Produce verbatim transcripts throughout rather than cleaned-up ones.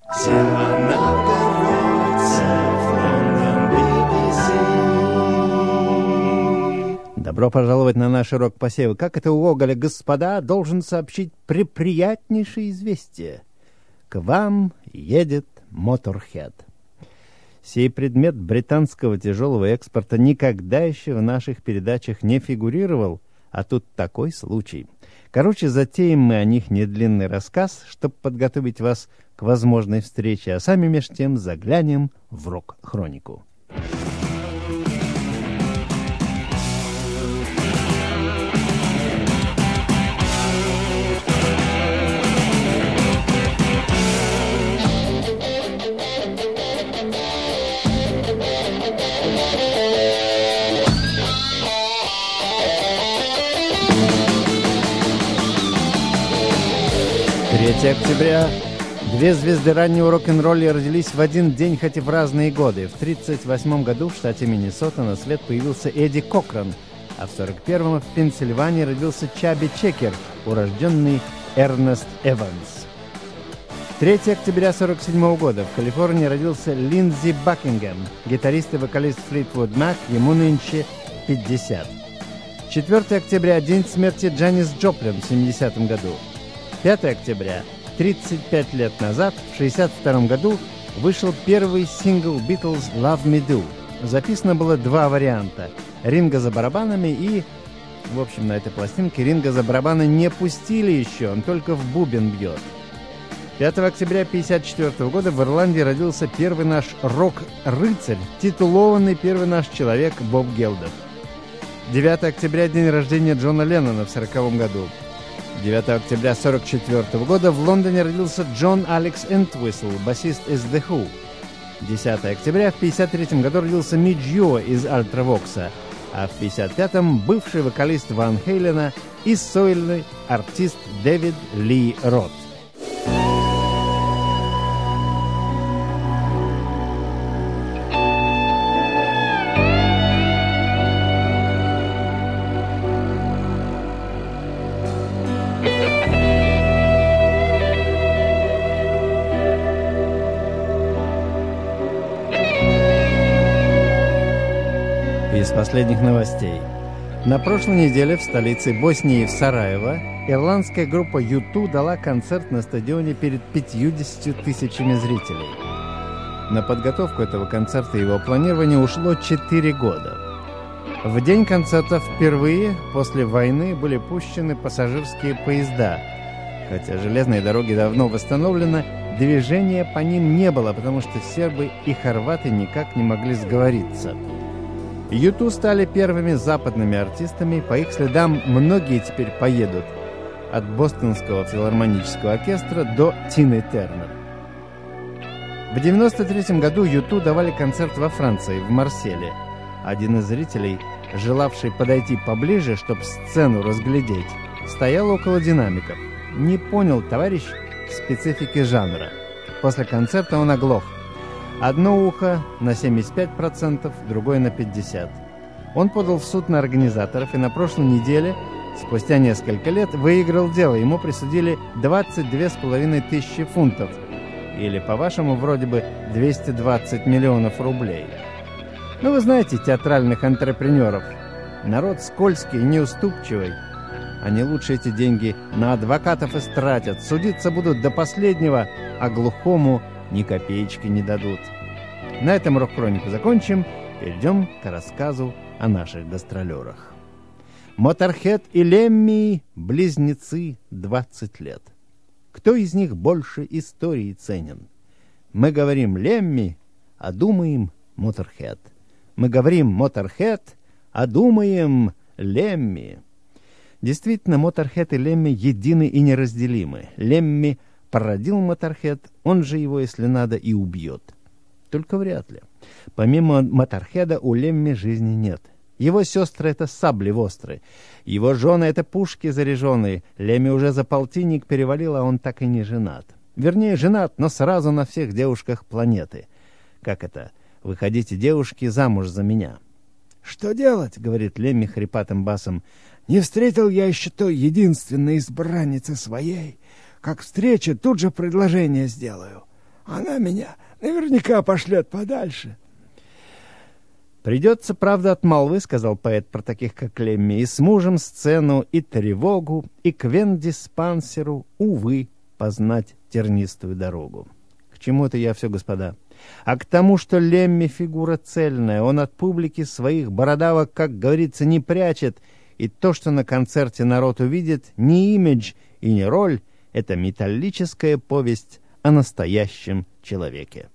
Добро пожаловать на наш урок посева. Как это у Гоголя, господа, должен сообщить преприятнейшее известие. К вам едет Motorhead. Сей предмет британского тяжелого экспорта никогда еще в наших передачах не фигурировал, а тут такой случай. Короче, затеем мы о них недлинный рассказ, чтобы подготовить вас к возможной встрече, а сами меж тем заглянем в рок-хронику. третьего октября. Две звезды раннего рок-н-ролла родились в один день, хоть и в разные годы. В тридцать восьмом году в штате Миннесота на свет появился Эдди Кокран, а в сорок первом в Пенсильвании родился Чаби Чекер, урожденный Эрнест Эванс. третьего октября сорок седьмого года в Калифорнии родился Линдзи Бакингем, гитарист и вокалист Флитвуд Мак, ему нынче пятьдесят. четвёртого октября день смерти Джанис Джоплин в семидесятом году. пятого октября, тридцать пять лет назад, в шестьдесят втором году, вышел первый сингл Beatles «Love Me Do». Записано было два варианта – Ринго за барабанами и… В общем, на этой пластинке Ринго за барабаны не пустили еще, он только в бубен бьет. пятого октября пятьдесят четвёртого года в Ирландии родился первый наш рок-рыцарь, титулованный первый наш человек Боб Гелдов. девятого октября день рождения Джона Леннона в сороковом году. девятого октября сорок четвёртого года в Лондоне родился Джон Алекс Энтвисл, басист из The Who. десятого октября в пятьдесят третьем году родился Мидж Йо из Альтравокса, а в пятьдесят пятом бывший вокалист Ван Хейлена и сольный артист Дэвид Ли Рот. Из последних новостей. На прошлой неделе в столице Боснии, в Сараево, ирландская группа ю ту дала концерт на стадионе перед пятьюдесятью тысячами зрителей. На подготовку этого концерта и его планирование ушло четыре года. В день концерта впервые после войны были пущены пассажирские поезда. Хотя железные дороги давно восстановлены, движения по ним не было, потому что сербы и хорваты никак не могли сговориться. ю ту стали первыми западными артистами, по их следам многие теперь поедут, от Бостонского филармонического оркестра до Тины Тернер. В девяносто третьем году ю ту давали концерт во Франции, в Марселе. Один из зрителей, желавший подойти поближе, чтобы сцену разглядеть, стоял около динамиков. Не понял товарищ специфики жанра. После концерта он оглох. Одно ухо на семьдесят пять процентов, другое на пятьдесят процентов. Он подал в суд на организаторов и на прошлой неделе, спустя несколько лет, выиграл дело. Ему присудили двадцать две с половиной тысячи фунтов, или, по-вашему, вроде бы двести двадцать миллионов рублей. Ну, вы знаете театральных антрепренеров. Народ скользкий и неуступчивый. Они лучше эти деньги на адвокатов истратят, судиться будут до последнего, а глухому ни копеечки не дадут. На этом рок-хронику закончим, перейдем к рассказу о наших гастролерах. Motorhead и Лемми – близнецы двадцать лет. Кто из них больше истории ценен? Мы говорим Лемми, а думаем Motorhead. Мы говорим Motorhead, а думаем Лемми. Действительно, Motorhead и Лемми едины и неразделимы. Лемми породил Motorhead, он же его, если надо, и убьет. Только вряд ли. Помимо Motorhead у Лемми жизни нет. Его сестры — это сабли востры. Его жены — это пушки заряженные. Лемми уже за полтинник перевалил, а он так и не женат. Вернее, женат, но сразу на всех девушках планеты. Как это? Вы хотите, девушки, замуж за меня? «Что делать?» — говорит Лемми хрипатым басом. «Не встретил я еще той единственной избранницы своей. Как встречу, тут же предложение сделаю. Она меня наверняка пошлет подальше. «Придется, правда, от молвы, — сказал поэт про таких, как Лемми, — и с мужем сцену, и тревогу, и к вен-диспансеру, увы, познать тернистую дорогу». К чему это я все, господа? А к тому, что Лемми фигура цельная, он от публики своих бородавок, как говорится, не прячет, и то, что на концерте народ увидит, не имидж и не роль, это металлическая повесть о настоящем человеке.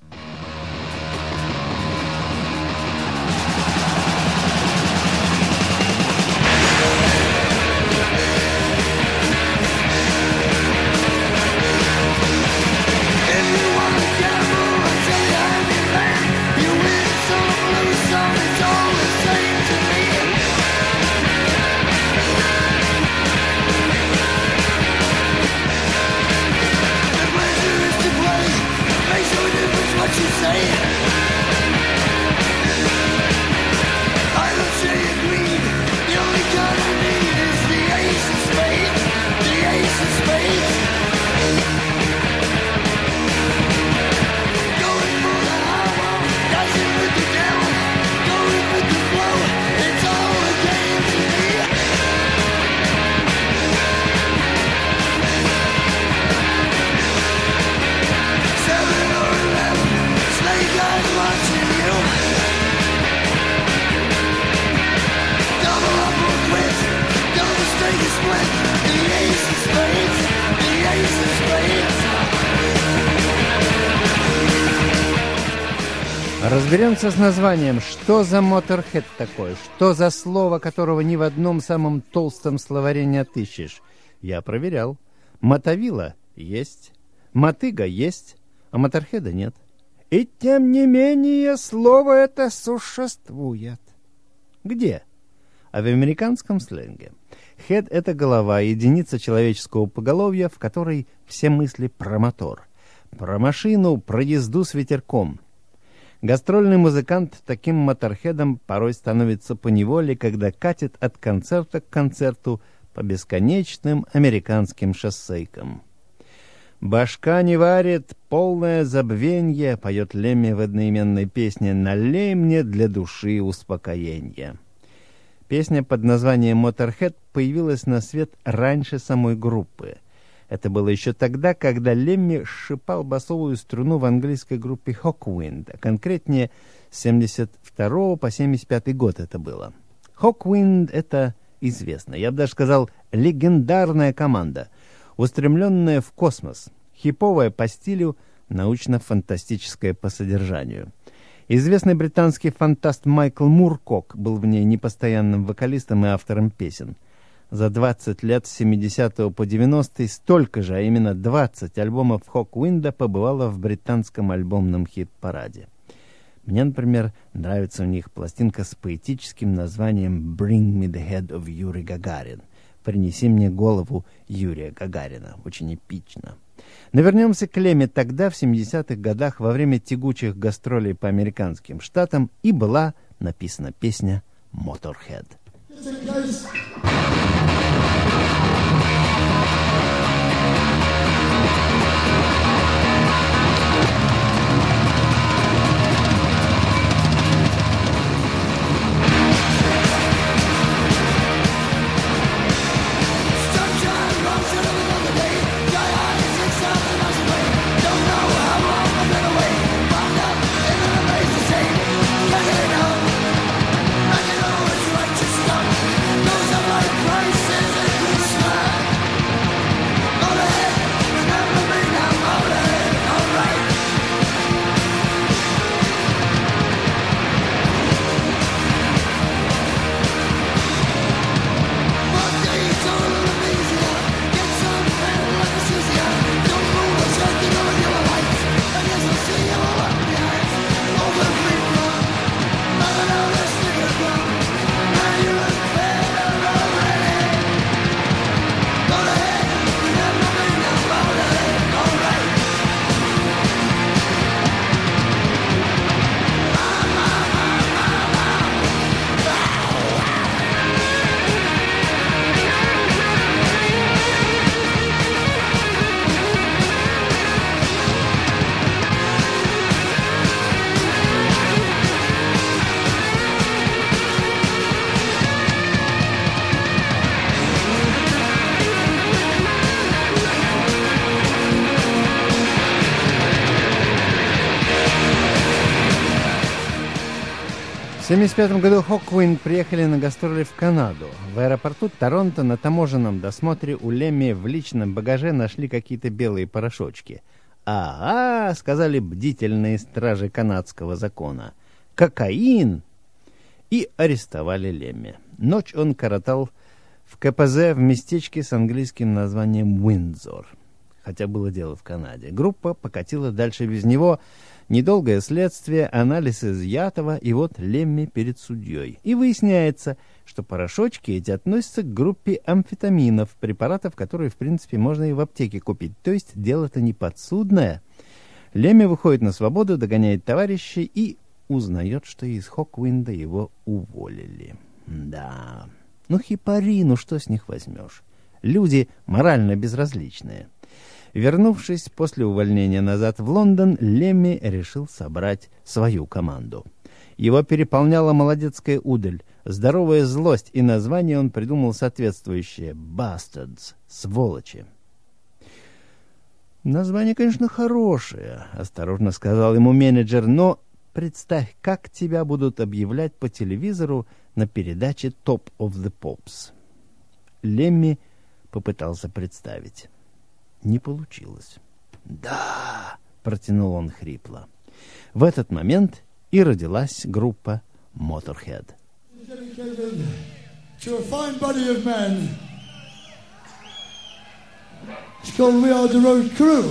Разберемся с названием. Что за Motorhead такой? Что за слово, которого ни в одном самом толстом словаре не отыщешь? Я проверял. Мотовила есть, мотыга есть, а Моторхеда нет. И тем не менее слово это существует. Где? А в американском сленге. Head — это голова, единица человеческого поголовья, в которой все мысли про мотор, про машину, про езду с ветерком. Гастрольный музыкант таким моторхедом порой становится поневоле, когда катит от концерта к концерту по бесконечным американским шоссейкам. «Башка не варит, полное забвенье», — поет Лемми в одноименной песне «Налей мне для души успокоения». Песня под названием «Motorhead» появилась на свет раньше самой группы. Это было еще тогда, когда Лемми сшипал басовую струну в английской группе Hawkwind, а конкретнее с семьдесят второго по семьдесят пятый год это было. Hawkwind — это известно, я бы даже сказал, легендарная команда, устремленная в космос, хиповая по стилю, научно-фантастическая по содержанию. Известный британский фантаст Майкл Муркок был в ней непостоянным вокалистом и автором песен. За двадцать лет с семидесятого по девяностый столько же, а именно двадцать альбомов Hawkwind'а побывало в британском альбомном хит-параде. Мне, например, нравится у них пластинка с поэтическим названием «Bring me the head of Yuri Gagarin». «Принеси мне голову Юрия Гагарина». Очень эпично. Но вернемся к Лемми. Тогда, в семидесятых годах, во время тягучих гастролей по американским штатам, и была написана песня «Motorhead». Those В семьдесят пятом году Hawkwind приехали на гастроли в Канаду. В аэропорту Торонто на таможенном досмотре у Лемми в личном багаже нашли какие-то белые порошочки. «Ага», — сказали бдительные стражи канадского закона, — «кокаин!» И арестовали Лемми. Ночь он коротал в ка пэ зэ в местечке с английским названием Уиндзор. Хотя было дело в Канаде. Группа покатила дальше без него. Недолгое следствие, анализ изъятого, и вот Лемми перед судьей. И выясняется, что порошочки эти относятся к группе амфетаминов, препаратов, которые, в принципе, можно и в аптеке купить. То есть дело-то не подсудное. Лемми выходит на свободу, догоняет товарищей и узнает, что из Хоквинда его уволили. Да, ну хипари, ну что с них возьмешь? Люди морально безразличные. Вернувшись после увольнения назад в Лондон, Лемми решил собрать свою команду. Его переполняла молодецкая удаль, здоровая злость, и название он придумал соответствующее — «Bastards», «Сволочи». «Название, конечно, хорошее», — осторожно сказал ему менеджер, «но представь, как тебя будут объявлять по телевизору на передаче «Top of the Pops». Лемми попытался представить. Не получилось. «Да», — протянул он хрипло. В этот момент и родилась группа Motorhead. To a fine body of men. It's called We Are the Road Crew.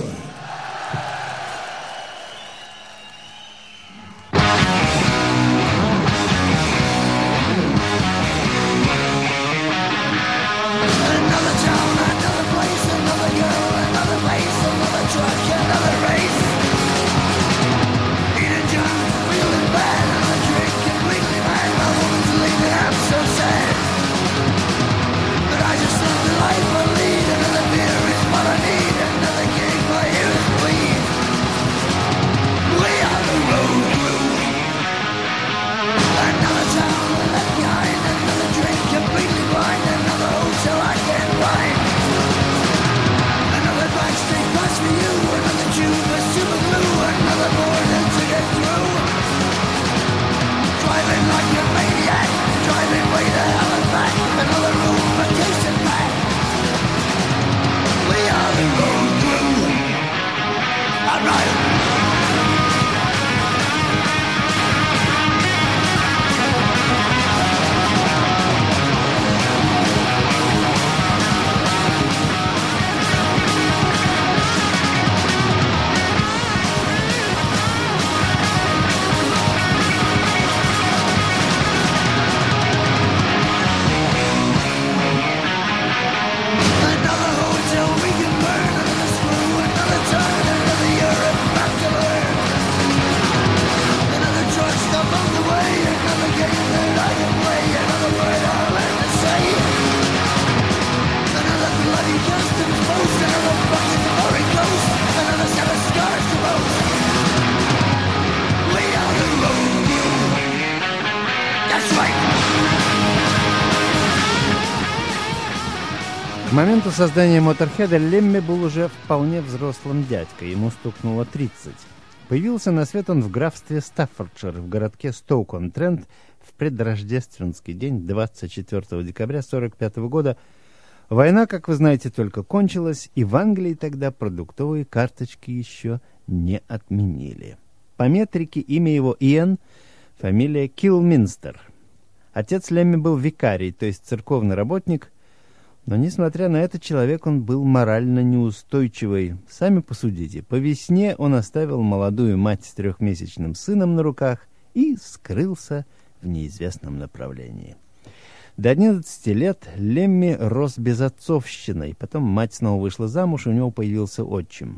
К моменту создания Моторхеда Лемми был уже вполне взрослым дядькой, ему стукнуло тридцать. Появился на свет он в графстве Стаффордшир, в городке Стоук-он-Трент, в предрождественский день двадцать четвёртого декабря сорок пятого года. Война, как вы знаете, только кончилась, и в Англии тогда продуктовые карточки еще не отменили. По метрике имя его Иэн, фамилия Килминстер. Отец Лемми был викарий, то есть церковный работник, но, несмотря на это, человек он был морально неустойчивый. Сами посудите, по весне он оставил молодую мать с трехмесячным сыном на руках и скрылся в неизвестном направлении. До одиннадцати лет Лемми рос безотцовщиной, потом мать снова вышла замуж, и у него появился отчим.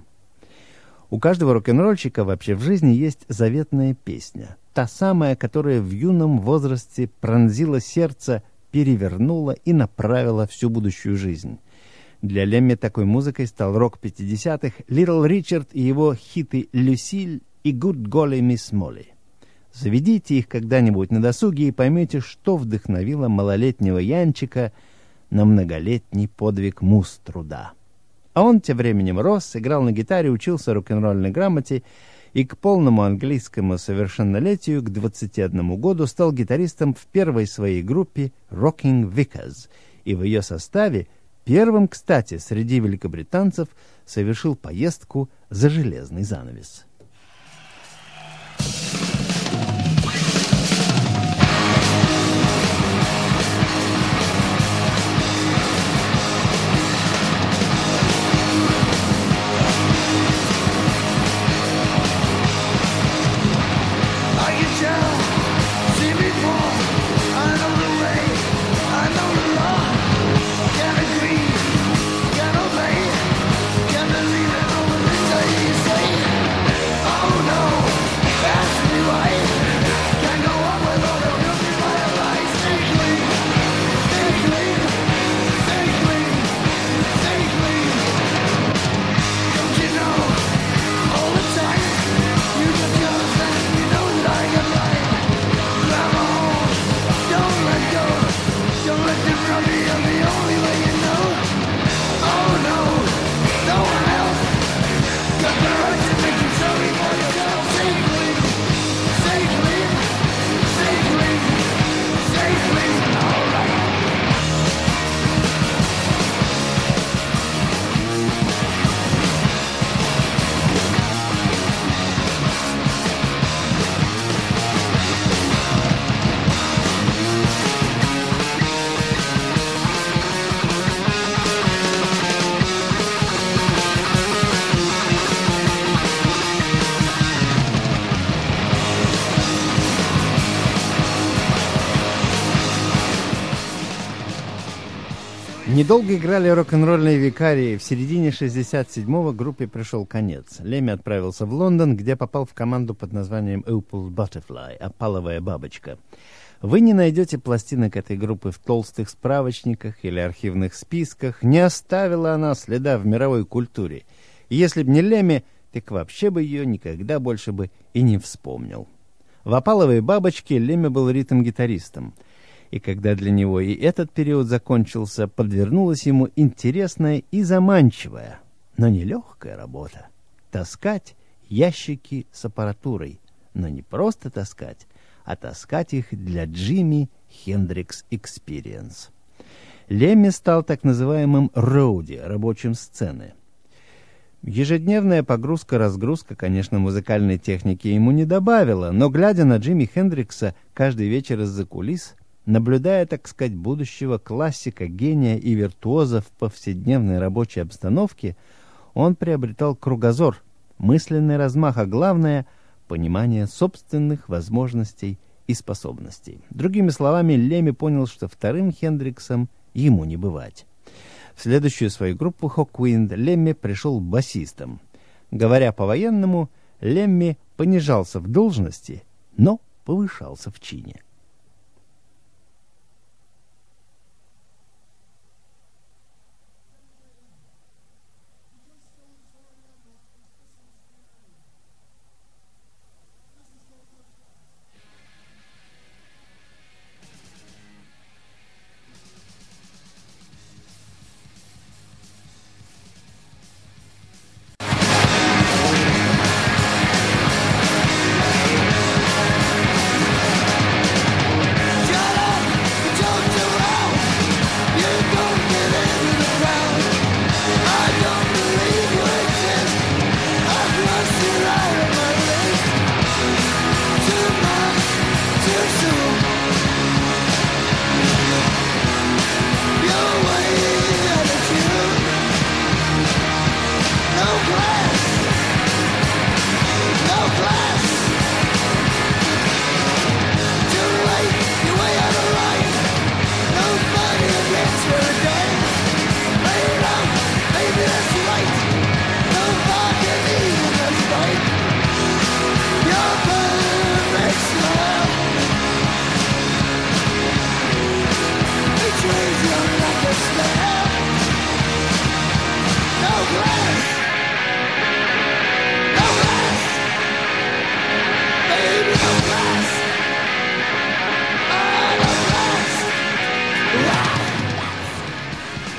У каждого рок-н-ролльщика вообще в жизни есть заветная песня. Та самая, которая в юном возрасте пронзила сердце, перевернула и направила всю будущую жизнь. Для Лемми такой музыкой стал рок пятидесятых, Литл Ричард и его хиты «Люсиль» и «Good Golly Miss Molly». Заведите их когда-нибудь на досуге и поймете, что вдохновило малолетнего Янчика на многолетний подвиг муз труда. А он тем временем рос, играл на гитаре, учился рок-н-ролльной грамоте и к полному английскому совершеннолетию к двадцати одному году стал гитаристом в первой своей группе Rocking Vickers, и в ее составе первым, кстати, среди великобританцев совершил поездку за железный занавес. Недолго играли рок-н-ролльные викарии. В середине шестьдесят седьмого группе пришел конец. Лемми отправился в Лондон, где попал в команду под названием Opal Butterfly, опаловая бабочка. Вы не найдете пластинок этой группы в толстых справочниках или архивных списках. Не оставила она следа в мировой культуре. И если б не Лемми, так вообще бы ее никогда больше бы и не вспомнил. В опаловой бабочке Лемми был ритм-гитаристом. И когда для него и этот период закончился, подвернулась ему интересная и заманчивая, но нелегкая работа — таскать ящики с аппаратурой. Но не просто таскать, а таскать их для Джимми Хендрикс Experience. Лемми стал так называемым роуди, рабочим сцены. Ежедневная погрузка-разгрузка, конечно, музыкальной техники ему не добавила, но, глядя на Джимми Хендрикса каждый вечер из-за кулис, наблюдая, так сказать, будущего классика, гения и виртуоза в повседневной рабочей обстановке, он приобретал кругозор, мысленный размах, а главное — понимание собственных возможностей и способностей. Другими словами, Лемми понял, что вторым Хендриксом ему не бывать. В следующую свою группу Hawkwind Лемми пришел басистом. Говоря по-военному, Лемми понижался в должности, но повышался в чине.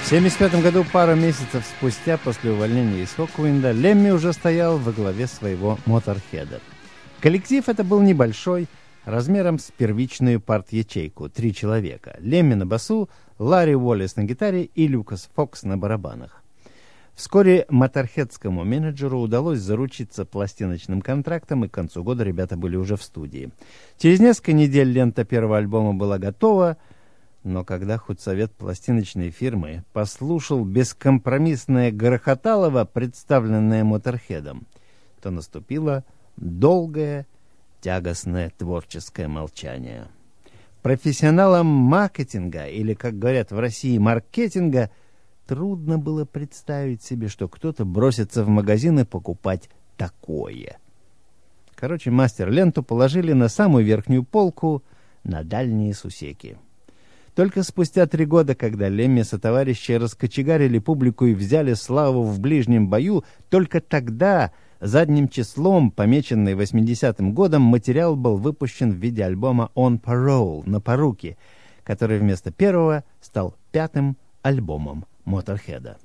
В семьдесят пятом году, пару месяцев спустя, после увольнения из Хоквинда, Лемми уже стоял во главе своего Моторхеда. Коллектив это был небольшой, размером с первичную парт-ячейку, три человека. Лемми на басу, Ларри Уоллес на гитаре и Люкас Фокс на барабанах. Вскоре моторхедскому менеджеру удалось заручиться пластиночным контрактом, и к концу года ребята были уже в студии. Через несколько недель лента первого альбома была готова, но когда худсовет пластиночной фирмы послушал бескомпромиссное грохоталово, представленное Моторхедом, то наступило долгое, тягостное творческое молчание. Профессионалам маркетинга, или, как говорят в России, маркетинга, трудно было представить себе, что кто-то бросится в магазин и покупать такое. Короче, мастер-ленту положили на самую верхнюю полку, на дальние сусеки. Только спустя три года, когда Лемми сотоварищи раскочегарили публику и взяли славу в ближнем бою, только тогда, задним числом, помеченный восьмидесятым годом, материал был выпущен в виде альбома «On Parole» на поруки, который вместо первого стал пятым альбомом Моторхеда.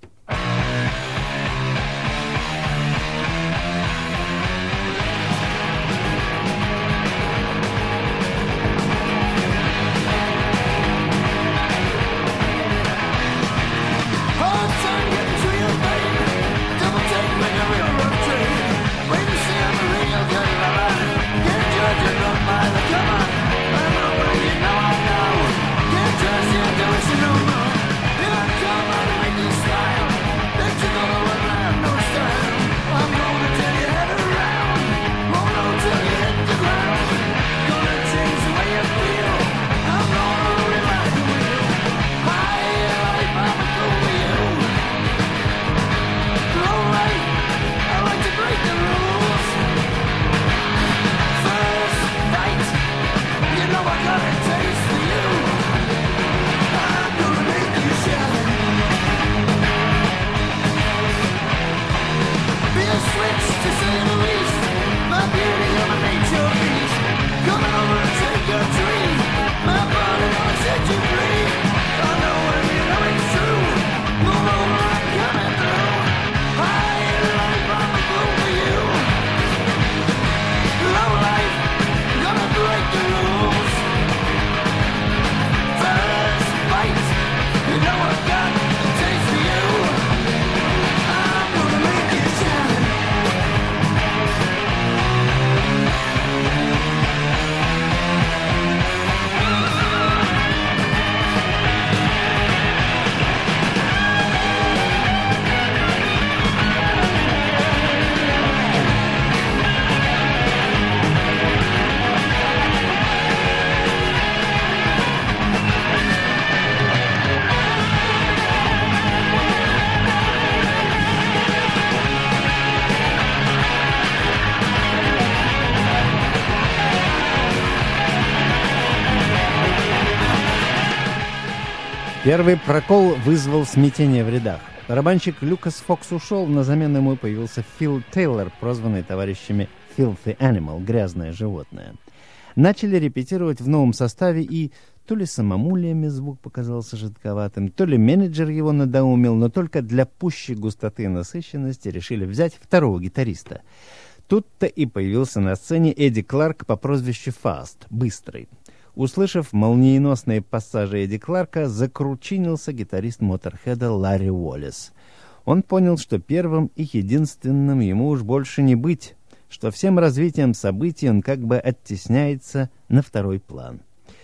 Первый прокол вызвал смятение в рядах. Барабанщик Люкас Фокс ушел, на замену ему появился Фил Тейлор, прозванный товарищами Filthy Animal, грязное животное. Начали репетировать в новом составе, и то ли самому Лемми звук показался жидковатым, то ли менеджер его надоумил, но только для пущей густоты и насыщенности решили взять второго гитариста. Тут-то и появился на сцене Эдди Кларк по прозвищу Фаст, Быстрый. Услышав молниеносные пассажи Эдди Кларка, закручинился гитарист Моторхеда Ларри Уоллес. Он понял, что первым и единственным ему уж больше не быть, что всем развитием событий он как бы оттесняется на второй план.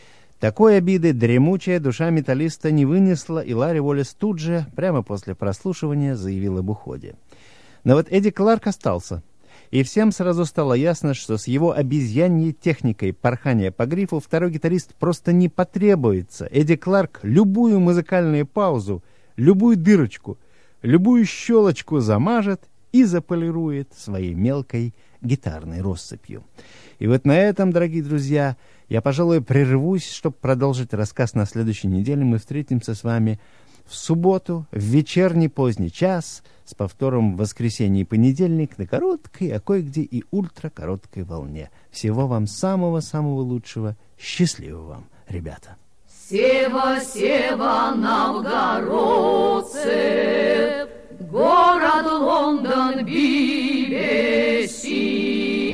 Такой обиды дремучая душа металлиста не вынесла, и Ларри Уоллес тут же, прямо после прослушивания, заявил об уходе. Но вот Эдди Кларк остался. И всем сразу стало ясно, что с его обезьяньей техникой порхания по грифу второй гитарист просто не потребуется. Эдди Кларк любую музыкальную паузу, любую дырочку, любую щелочку замажет и заполирует своей мелкой гитарной россыпью. И вот на этом, дорогие друзья, я, пожалуй, прервусь, чтобы продолжить рассказ на следующей неделе. Мы встретимся с вами в субботу, в вечерний поздний час, с повтором в воскресенье и понедельник на короткой, а кое-где и ультракороткой волне. Всего вам самого-самого лучшего. Счастливо вам, ребята! Сева, сева, новгородцы, город Лондон, би би си.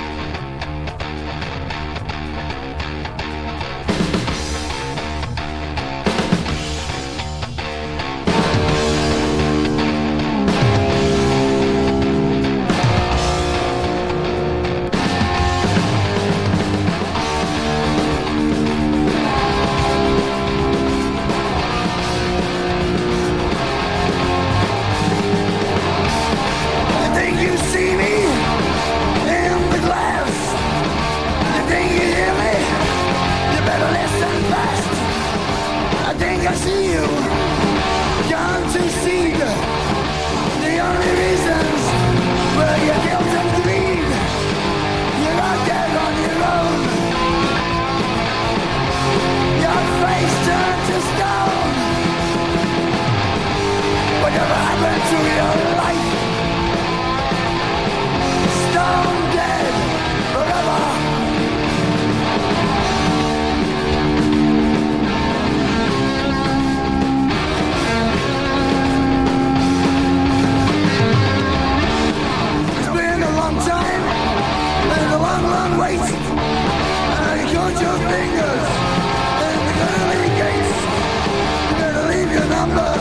I see you, gone to seed. The only reasons were your guilt and greed. You're out there on your own. Your face turned to stone. Whatever happened to your life? Stone dead forever. Long, long wait, and you count your fingers, and the early gates, you're gonna leave your number.